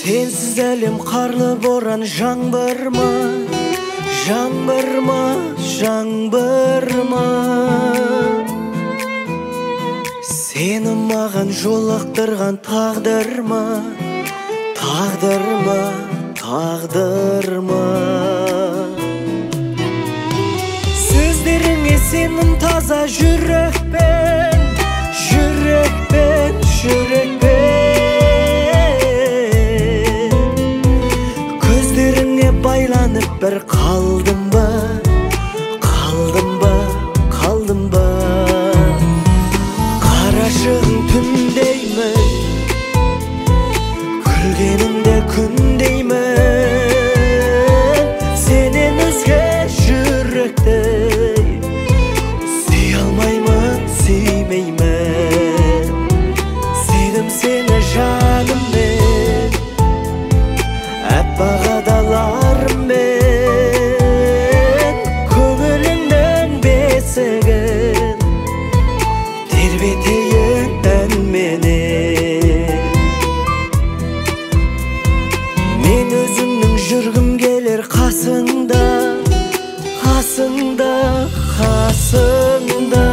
Sensiz әлем қарлы боран жаңбыр ма, жаңбыр ма, жаңбыр ма. Сені маған жолықтырған тағдыр ма, тағдыр ма, тағдыр ма. Сөздеріңе сенім таза жүрекпен, жүрекпен, жүрекпен. Көздеріңе байланып бір қалдым ба, қалдым ба, қалдым ба. Қарашығын түндеймін, күлгеніңде күндеймін. Сенен өзге жүректі сүй алмаймын, сүймеймін. Сүйдім сені жаныммен, аппақ адаларыммен. Көңілімнің бесігін тербетейін әнменен. Мен өзіңнің жүргім келер қасыңда, қасыңда, қасыңда.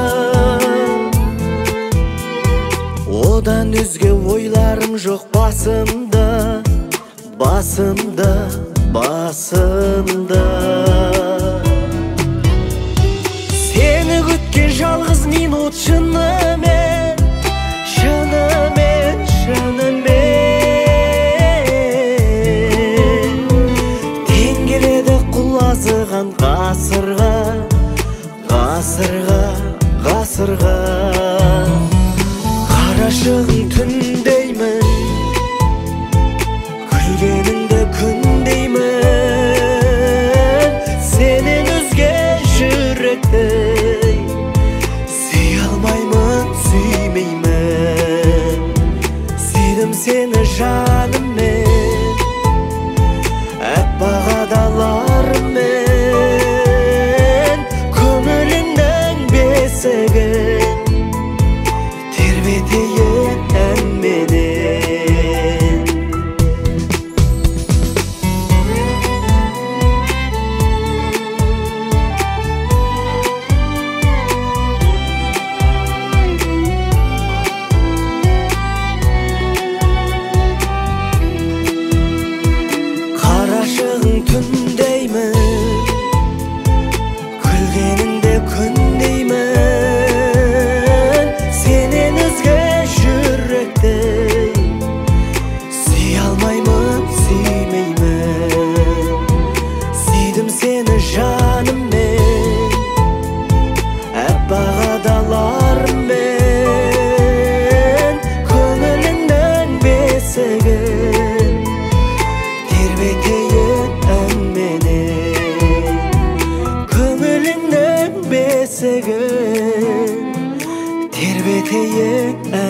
Одан өзге ойларым жоқ басымда, басымда, басымда. Сені күткен жалғыз минут шынымен, шынымен, шынымен. Тең келеді құлазыған ғасырға, ғасырға, ғасырға. Қарашығын түндеймін, күлгеніңді күндеймін. Сенен өзге жүректі сүй алмаймын, сүймеймін. Сүйдім сені жаныммен, аппақ адаларыммен. Көңіліңнің бесігін тербетейін әнменен. Қарашығын түндеймін, күлгеніңде күндеймін. Сенен өзге жүректі сүй алмаймын, сүймеймін. Сүйдім сені жаныммен, аппақ адаларыммен. Көңіліңнің бесігін тербетейін әнменен. Көңіліңнің бесігін тербетейін